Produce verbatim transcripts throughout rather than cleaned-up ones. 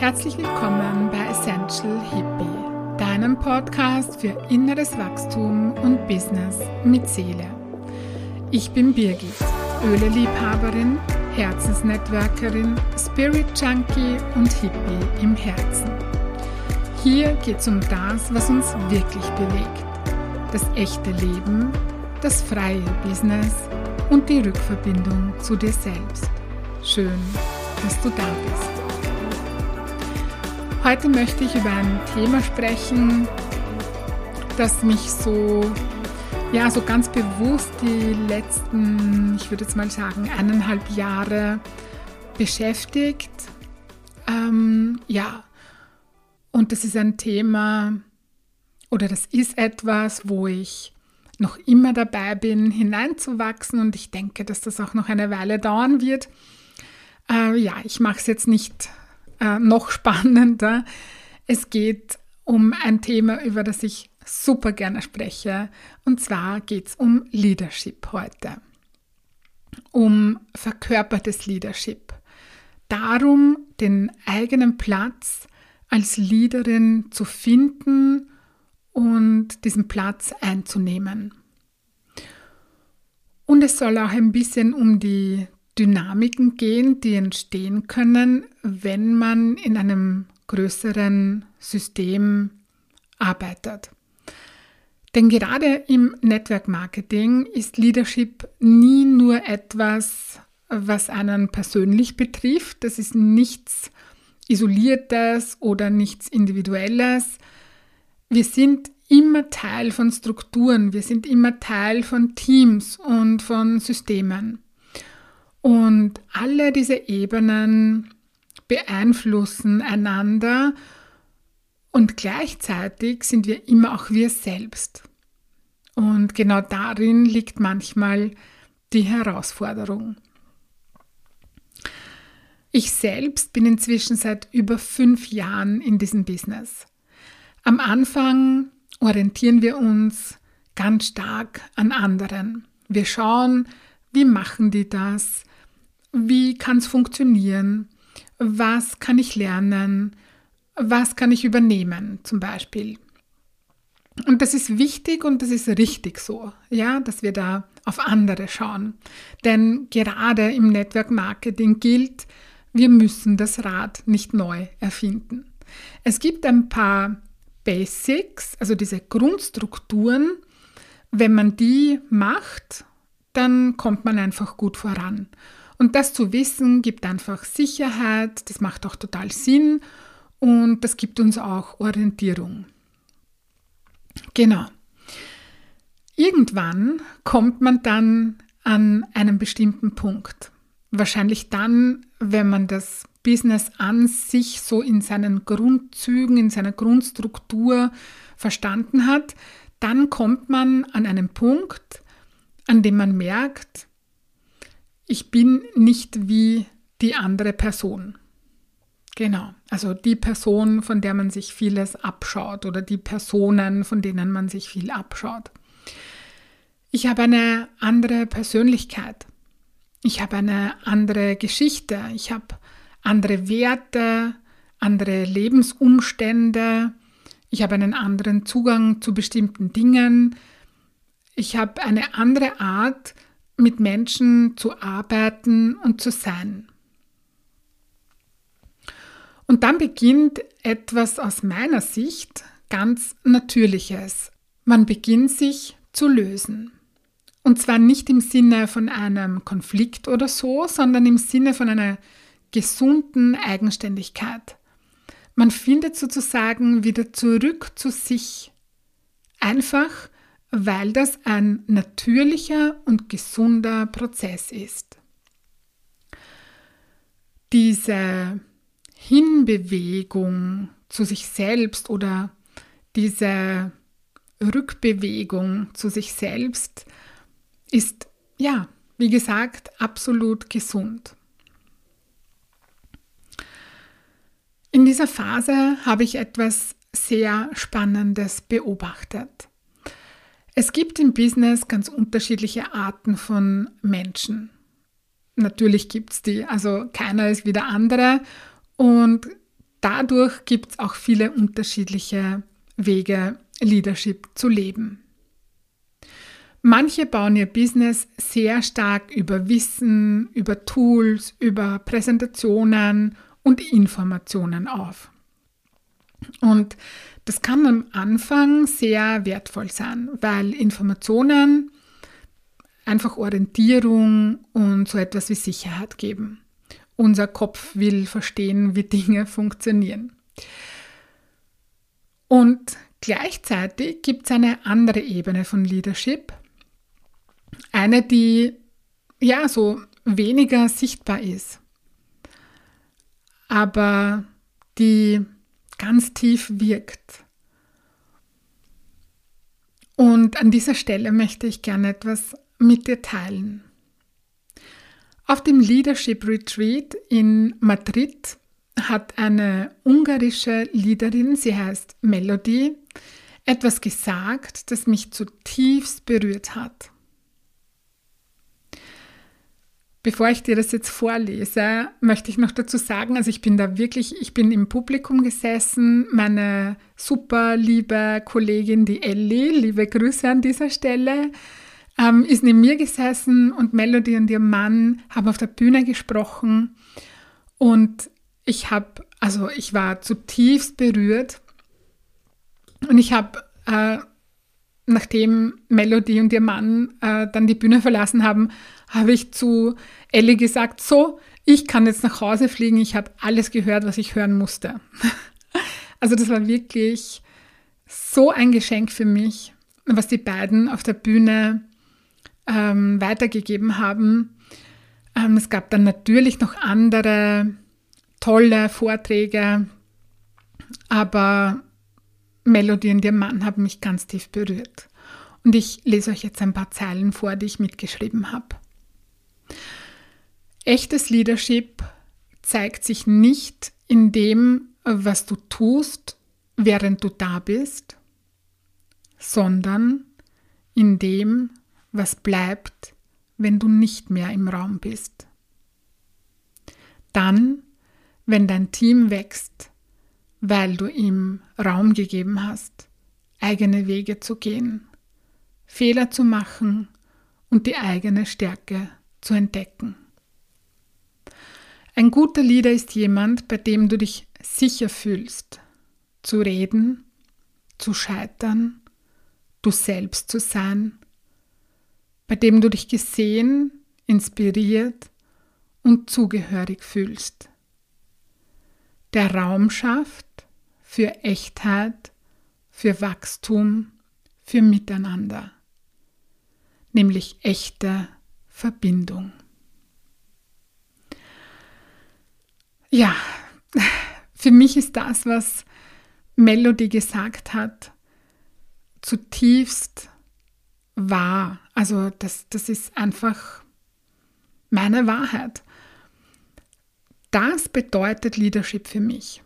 Herzlich willkommen bei Essential Hippie, deinem Podcast für inneres Wachstum und Business mit Seele. Ich bin Birgit, Öleliebhaberin, Herzensnetworkerin, Spirit Junkie und Hippie im Herzen. Hier geht es um das, was uns wirklich bewegt. Das echte Leben, das freie Business und die Rückverbindung zu dir selbst. Schön, dass du da bist. Heute möchte ich über ein Thema sprechen, das mich so, ja, so ganz bewusst die letzten, ich würde jetzt mal sagen, eineinhalb Jahre beschäftigt. Ähm, ja, und das ist ein Thema, oder das ist etwas, wo ich noch immer dabei bin, hineinzuwachsen, und ich denke, dass das auch noch eine Weile dauern wird. Äh, ja, ich mache es jetzt nicht äh, noch spannender. Es geht um ein Thema, über das ich super gerne spreche, und zwar geht es um Leadership heute. Um verkörpertes Leadership. Darum, den eigenen Platz als Leaderin zu finden und diesen Platz einzunehmen. Und es soll auch ein bisschen um die Dynamiken gehen, die entstehen können, wenn man in einem größeren System arbeitet. Denn gerade im Network Marketing ist Leadership nie nur etwas, was einen persönlich betrifft. Das ist nichts Isoliertes oder nichts Individuelles. Wir sind immer Teil von Strukturen, wir sind immer Teil von Teams und von Systemen. Und alle diese Ebenen beeinflussen einander, und gleichzeitig sind wir immer auch wir selbst. Und genau darin liegt manchmal die Herausforderung. Ich selbst bin inzwischen seit über fünf Jahren in diesem Business. Am Anfang orientieren wir uns ganz stark an anderen. Wir schauen, wie machen die das? Wie kann es funktionieren? Was kann ich lernen? Was kann ich übernehmen zum Beispiel? Und das ist wichtig und das ist richtig so, ja, dass wir da auf andere schauen. Denn gerade im Network Marketing gilt, wir müssen das Rad nicht neu erfinden. Es gibt ein paar Basics, also diese Grundstrukturen. Wenn man die macht, dann kommt man einfach gut voran. Und das zu wissen, gibt einfach Sicherheit, das macht auch total Sinn und das gibt uns auch Orientierung. Genau. Irgendwann kommt man dann an einen bestimmten Punkt. Wahrscheinlich dann, wenn man das Business an sich so in seinen Grundzügen, in seiner Grundstruktur verstanden hat, dann kommt man an einen Punkt, an dem man merkt, ich bin nicht wie die andere Person. Genau, also die Person, von der man sich vieles abschaut, oder die Personen, von denen man sich viel abschaut. Ich habe eine andere Persönlichkeit. Ich habe eine andere Geschichte. Ich habe andere Werte, andere Lebensumstände. Ich habe einen anderen Zugang zu bestimmten Dingen. Ich habe eine andere Art, mit Menschen zu arbeiten und zu sein. Und dann beginnt etwas aus meiner Sicht ganz Natürliches. Man beginnt sich zu lösen. Und zwar nicht im Sinne von einem Konflikt oder so, sondern im Sinne von einer gesunden Eigenständigkeit. Man findet sozusagen wieder zurück zu sich. Einfach, weil das ein natürlicher und gesunder Prozess ist. Diese Hinbewegung zu sich selbst oder diese Rückbewegung zu sich selbst ist, ja, wie gesagt, absolut gesund. In dieser Phase habe ich etwas sehr Spannendes beobachtet. Es gibt im Business ganz unterschiedliche Arten von Menschen. Natürlich gibt es die, also keiner ist wie der andere, und dadurch gibt es auch viele unterschiedliche Wege, Leadership zu leben. Manche bauen ihr Business sehr stark über Wissen, über Tools, über Präsentationen und Informationen auf. Und das kann am Anfang sehr wertvoll sein, weil Informationen einfach Orientierung und so etwas wie Sicherheit geben. Unser Kopf will verstehen, wie Dinge funktionieren. Und gleichzeitig gibt es eine andere Ebene von Leadership, eine, die ja so weniger sichtbar ist, aber die ganz tief wirkt. Und an dieser Stelle möchte ich gerne etwas mit dir teilen. Auf dem Leadership Retreat in Madrid hat eine ungarische Leaderin, sie heißt Melody, etwas gesagt, das mich zutiefst berührt hat. Bevor ich dir das jetzt vorlese, möchte ich noch dazu sagen, also ich bin da wirklich, ich bin im Publikum gesessen, meine super liebe Kollegin, die Elli, liebe Grüße an dieser Stelle, ähm, ist neben mir gesessen und Melody und ihr Mann haben auf der Bühne gesprochen und ich habe, also ich war zutiefst berührt und ich habe, äh, nachdem Melody und ihr Mann äh, dann die Bühne verlassen haben, habe ich zu Elli gesagt, so, ich kann jetzt nach Hause fliegen, ich habe alles gehört, was ich hören musste. Also das war wirklich so ein Geschenk für mich, was die beiden auf der Bühne ähm, weitergegeben haben. Ähm, es gab dann natürlich noch andere tolle Vorträge, aber Melody und ihr Mann haben mich ganz tief berührt. Und ich lese euch jetzt ein paar Zeilen vor, die ich mitgeschrieben habe. Echtes Leadership zeigt sich nicht in dem, was du tust, während du da bist, sondern in dem, was bleibt, wenn du nicht mehr im Raum bist. Dann, wenn dein Team wächst, weil du ihm Raum gegeben hast, eigene Wege zu gehen, Fehler zu machen und die eigene Stärke zu entdecken. Ein guter Leader ist jemand, bei dem du dich sicher fühlst, zu reden, zu scheitern, du selbst zu sein, bei dem du dich gesehen, inspiriert und zugehörig fühlst, der Raum schafft für Echtheit, für Wachstum, für Miteinander, nämlich echte Verbindung. Ja, für mich ist das, was Melody gesagt hat, zutiefst wahr. Also das, das ist einfach meine Wahrheit. Das bedeutet Leadership für mich.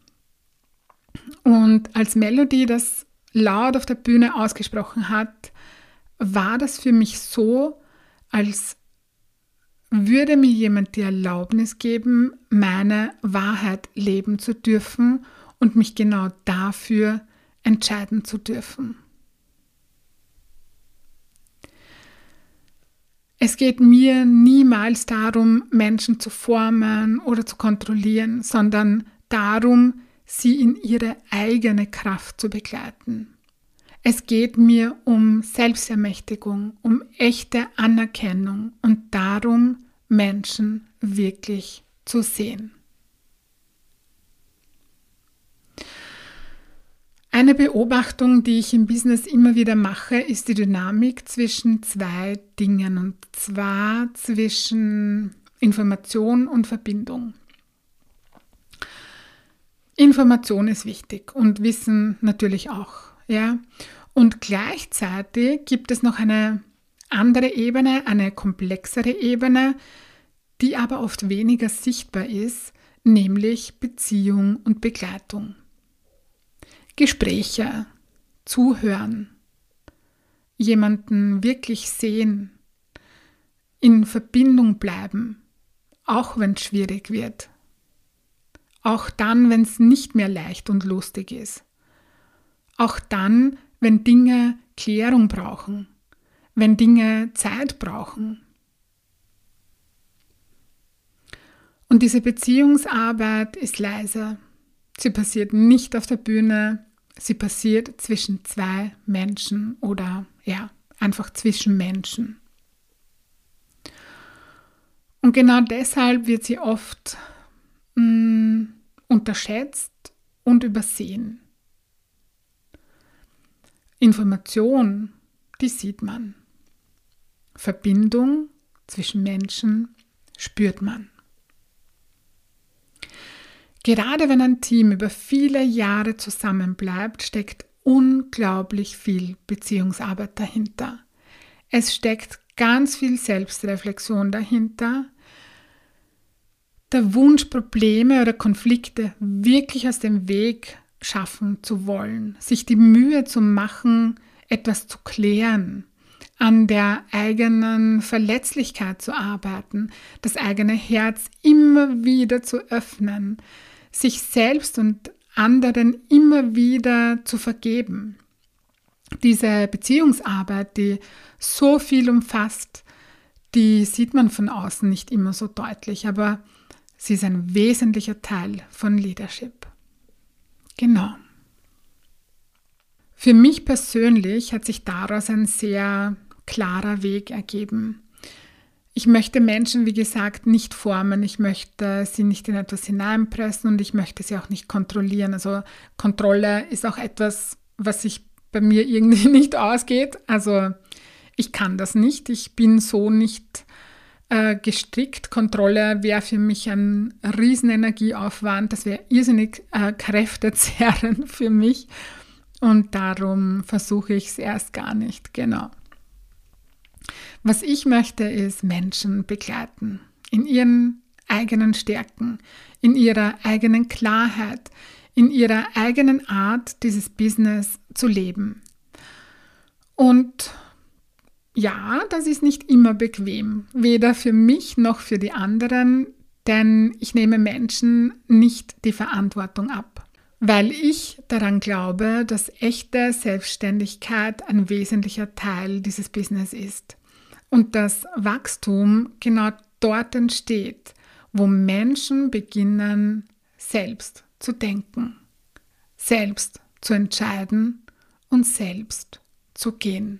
Und als Melody das laut auf der Bühne ausgesprochen hat, war das für mich so, als würde mir jemand die Erlaubnis geben, meine Wahrheit leben zu dürfen und mich genau dafür entscheiden zu dürfen. Es geht mir niemals darum, Menschen zu formen oder zu kontrollieren, sondern darum, sie in ihre eigene Kraft zu begleiten. Es geht mir um Selbstermächtigung, um echte Anerkennung und darum, Menschen wirklich zu sehen. Eine Beobachtung, die ich im Business immer wieder mache, ist die Dynamik zwischen zwei Dingen, und zwar zwischen Information und Verbindung. Information ist wichtig und Wissen natürlich auch, ja. Und gleichzeitig gibt es noch eine andere Ebene, eine komplexere Ebene, die aber oft weniger sichtbar ist, nämlich Beziehung und Begleitung. Gespräche, zuhören, jemanden wirklich sehen, in Verbindung bleiben, auch wenn es schwierig wird, Auch dann, wenn es nicht mehr leicht und lustig ist. Auch dann, wenn Dinge Klärung brauchen, wenn Dinge Zeit brauchen. Und diese Beziehungsarbeit ist leise. Sie passiert nicht auf der Bühne, sie passiert zwischen zwei Menschen oder ja, einfach zwischen Menschen. Und genau deshalb wird sie oft mh, unterschätzt und übersehen. Information, die sieht man. Verbindung zwischen Menschen spürt man. Gerade wenn ein Team über viele Jahre zusammenbleibt, steckt unglaublich viel Beziehungsarbeit dahinter. Es steckt ganz viel Selbstreflexion dahinter. Der Wunsch, Probleme oder Konflikte wirklich aus dem Weg schaffen zu wollen, sich die Mühe zu machen, etwas zu klären, an der eigenen Verletzlichkeit zu arbeiten, das eigene Herz immer wieder zu öffnen, sich selbst und anderen immer wieder zu vergeben. Diese Beziehungsarbeit, die so viel umfasst, die sieht man von außen nicht immer so deutlich, aber sie ist ein wesentlicher Teil von Leadership. Genau. Für mich persönlich hat sich daraus ein sehr klarer Weg ergeben. Ich möchte Menschen, wie gesagt, nicht formen, ich möchte sie nicht in etwas hineinpressen und ich möchte sie auch nicht kontrollieren. Also Kontrolle ist auch etwas, was sich bei mir irgendwie nicht ausgeht. Also ich kann das nicht, ich bin so nicht äh, gestrickt. Kontrolle wäre für mich ein riesen Energieaufwand, das wäre irrsinnig äh, kräftezehrend für mich und darum versuche ich es erst gar nicht, genau. Was ich möchte, ist Menschen begleiten, in ihren eigenen Stärken, in ihrer eigenen Klarheit, in ihrer eigenen Art, dieses Business zu leben. Und ja, das ist nicht immer bequem, weder für mich noch für die anderen, denn ich nehme Menschen nicht die Verantwortung ab, weil ich daran glaube, dass echte Selbstständigkeit ein wesentlicher Teil dieses Business ist. Und das Wachstum genau dort entsteht, wo Menschen beginnen, selbst zu denken, selbst zu entscheiden und selbst zu gehen.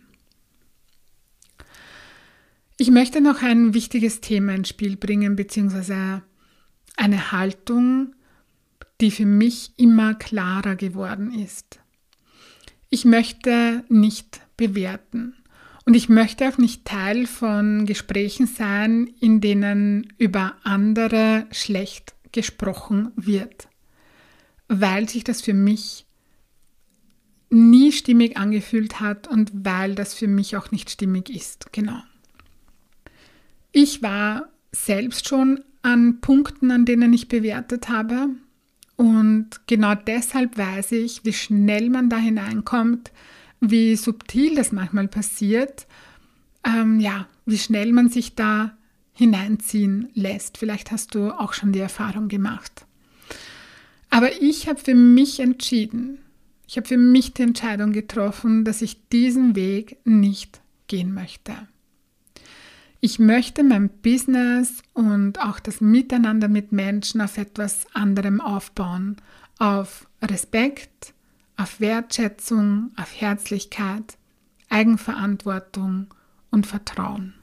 Ich möchte noch ein wichtiges Thema ins Spiel bringen, beziehungsweise eine Haltung, die für mich immer klarer geworden ist. Ich möchte nicht bewerten. Und ich möchte auch nicht Teil von Gesprächen sein, in denen über andere schlecht gesprochen wird, weil sich das für mich nie stimmig angefühlt hat und weil das für mich auch nicht stimmig ist. Genau. Ich war selbst schon an Punkten, an denen ich bewertet habe und genau deshalb weiß ich, wie schnell man da hineinkommt, wie subtil das manchmal passiert, ähm, ja, wie schnell man sich da hineinziehen lässt. Vielleicht hast du auch schon die Erfahrung gemacht. Aber ich habe für mich entschieden, ich habe für mich die Entscheidung getroffen, dass ich diesen Weg nicht gehen möchte. Ich möchte mein Business und auch das Miteinander mit Menschen auf etwas anderem aufbauen, auf Respekt, auf Wertschätzung, auf Herzlichkeit, Eigenverantwortung und Vertrauen.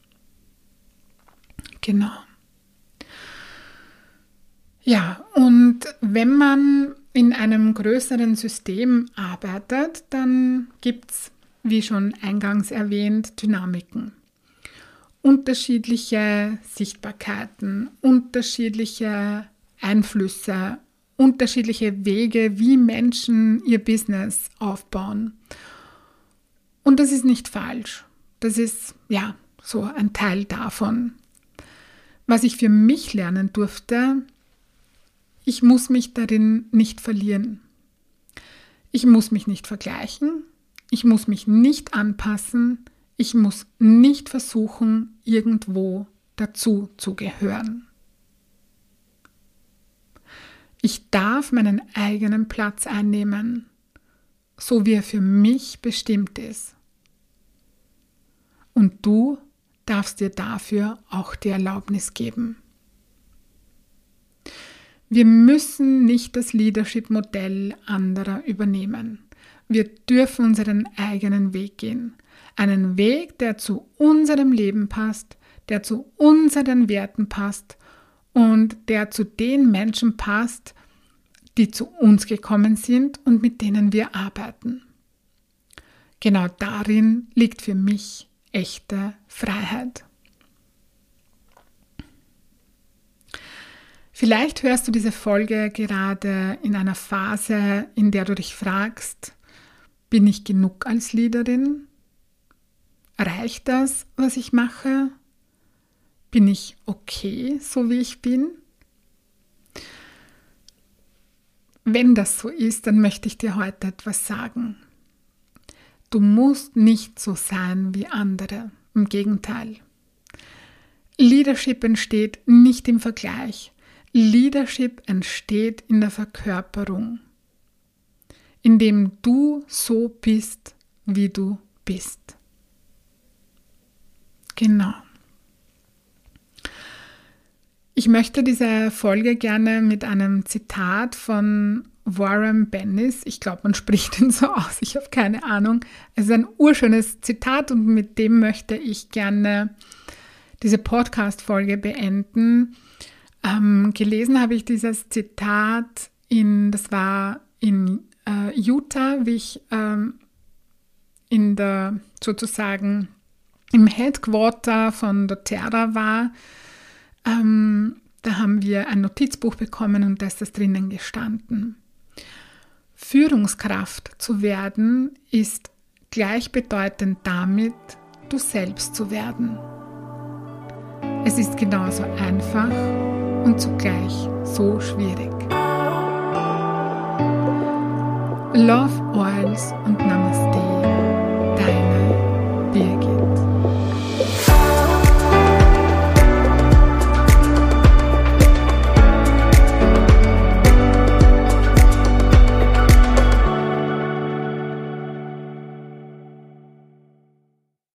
Genau. Ja, und wenn man in einem größeren System arbeitet, dann gibt es, wie schon eingangs erwähnt, Dynamiken. Unterschiedliche Sichtbarkeiten, unterschiedliche Einflüsse, unterschiedliche Wege, wie Menschen ihr Business aufbauen. Und das ist nicht falsch. Das ist, ja, so ein Teil davon. Was ich für mich lernen durfte, ich muss mich darin nicht verlieren. Ich muss mich nicht vergleichen. Ich muss mich nicht anpassen. Ich muss nicht versuchen, irgendwo dazu zu gehören. Ich darf meinen eigenen Platz einnehmen, so wie er für mich bestimmt ist. Und du darfst dir dafür auch die Erlaubnis geben. Wir müssen nicht das Leadership-Modell anderer übernehmen. Wir dürfen unseren eigenen Weg gehen. Einen Weg, der zu unserem Leben passt, der zu unseren Werten passt und der zu den Menschen passt, die zu uns gekommen sind und mit denen wir arbeiten. Genau darin liegt für mich echte Freiheit. Vielleicht hörst du diese Folge gerade in einer Phase, in der du dich fragst, bin ich genug als Leaderin? Reicht das, was ich mache? Bin ich okay, so wie ich bin? Wenn das so ist, dann möchte ich dir heute etwas sagen. Du musst nicht so sein wie andere. Im Gegenteil. Leadership entsteht nicht im Vergleich. Leadership entsteht in der Verkörperung, indem du so bist, wie du bist. Genau. Ich möchte diese Folge gerne mit einem Zitat von Warren Bennis, ich glaube, man spricht ihn so aus, ich habe keine Ahnung. Es ist ein urschönes Zitat und mit dem möchte ich gerne diese Podcast-Folge beenden. Ähm, gelesen habe ich dieses Zitat in, das war in äh, Utah, wie ich ähm, in der sozusagen im Headquarter von doTERRA war. Ähm, da haben wir ein Notizbuch bekommen und da ist das drinnen gestanden. Führungskraft zu werden ist gleichbedeutend damit, du selbst zu werden. Es ist genauso einfach und zugleich so schwierig. Love, Oils und Namaste, deine Birgit.